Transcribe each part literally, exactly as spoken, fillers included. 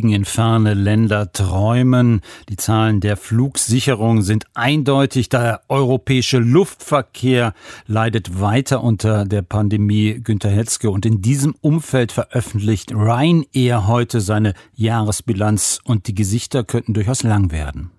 in ferne Länder träumen. Die Zahlen der Flugsicherung sind eindeutig. Der europäische Luftverkehr leidet weiter unter der Pandemie. Günter Hetzke. Und in diesem Umfeld veröffentlicht Ryanair heute seine Jahresbilanz. Und die Gesichter könnten durchaus lang werden.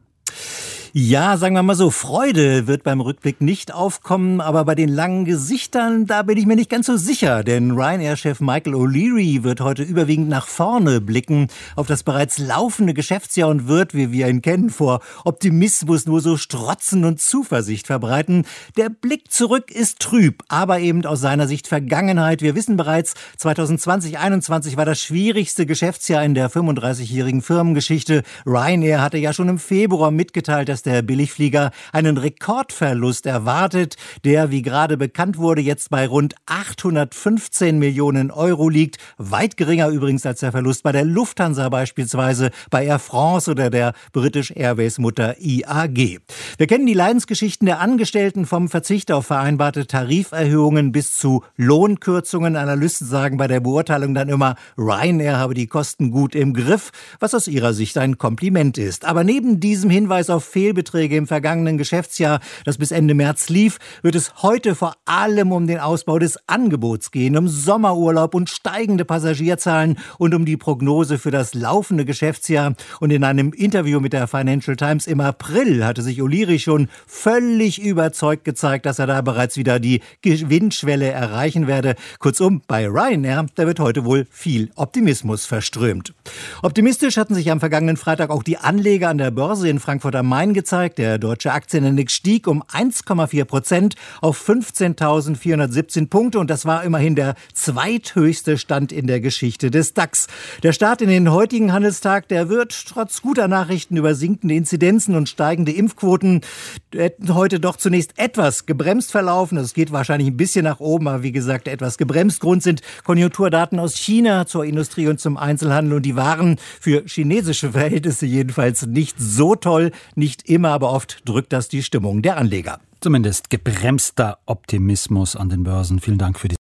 Ja, sagen wir mal so, Freude wird beim Rückblick nicht aufkommen, aber bei den langen Gesichtern, da bin ich mir nicht ganz so sicher, denn Ryanair-Chef Michael O'Leary wird heute überwiegend nach vorne blicken, auf das bereits laufende Geschäftsjahr und wird, wie wir ihn kennen, vor Optimismus nur so strotzen und Zuversicht verbreiten. Der Blick zurück ist trüb, aber eben aus seiner Sicht Vergangenheit. Wir wissen bereits, zwanzig zwanzig einundzwanzig war das schwierigste Geschäftsjahr in der fünfunddreißigjährigen Firmengeschichte. Ryanair hatte ja schon im Februar mitgeteilt, dass der Billigflieger einen Rekordverlust erwartet, der, wie gerade bekannt wurde, jetzt bei rund achthundertfünfzehn Millionen Euro liegt. Weit geringer übrigens als der Verlust bei der Lufthansa beispielsweise, bei Air France oder der British Airways-Mutter I A G. Wir kennen die Leidensgeschichten der Angestellten vom Verzicht auf vereinbarte Tariferhöhungen bis zu Lohnkürzungen. Analysten sagen bei der Beurteilung dann immer, Ryanair habe die Kosten gut im Griff, was aus ihrer Sicht ein Kompliment ist. Aber neben diesem Hinweis auf Fehlbeträge im vergangenen Geschäftsjahr, das bis Ende März lief, wird es heute vor allem um den Ausbau des Angebots gehen, um Sommerurlaub und steigende Passagierzahlen und um die Prognose für das laufende Geschäftsjahr. Und in einem Interview mit der Financial Times im April hatte sich O'Leary schon völlig überzeugt gezeigt, dass er da bereits wieder die Gewinnschwelle erreichen werde. Kurzum, bei Ryanair, da wird heute wohl viel Optimismus verströmt. Optimistisch hatten sich am vergangenen Freitag auch die Anleger an der Börse in Frankfurt am Main gezeigt. Der deutsche Aktienindex stieg um eins Komma vier Prozent auf fünfzehntausendvierhundertsiebzehn Punkte und das war immerhin der zweithöchste Stand in der Geschichte des DAX. Der Start in den heutigen Handelstag, der wird trotz guter Nachrichten über sinkende Inzidenzen und steigende Impfquoten heute doch zunächst etwas gebremst verlaufen. Es geht wahrscheinlich ein bisschen nach oben, aber wie gesagt etwas gebremst. Grund sind Konjunkturdaten aus China zur Industrie und zum Einzelhandel und die waren für chinesische Verhältnisse jedenfalls nicht so toll. Nicht immer, aber oft drückt das die Stimmung der Anleger. Zumindest gebremster Optimismus an den Börsen. Vielen Dank für die